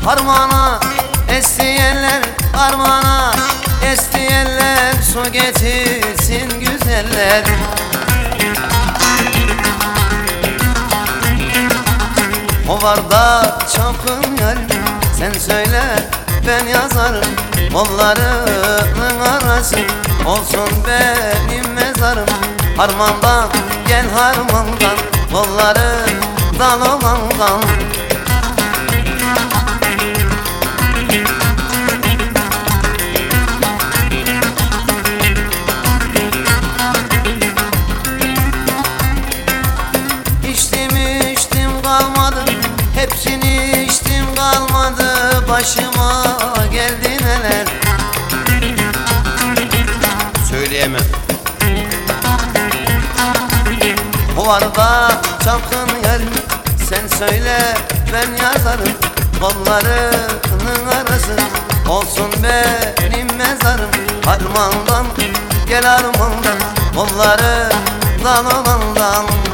Harmana estiyenler, harmana estiyenler, su getirsin güzeller. Hovarda çapkın yar, sen söyle ben yazarım. Kollarının arası olsun benim mezarım. Harmandan gel harmandan, kolları dal olandan. İçtim kalmadı, hepsini içtim kalmadı. Başıma geldi neler söyleyemem. Hovarda çapkın yer, sen söyle ben yazarım. Kollarının arası olsun benim mezarım. Harmandan gel harmandan, kolları dal olandan.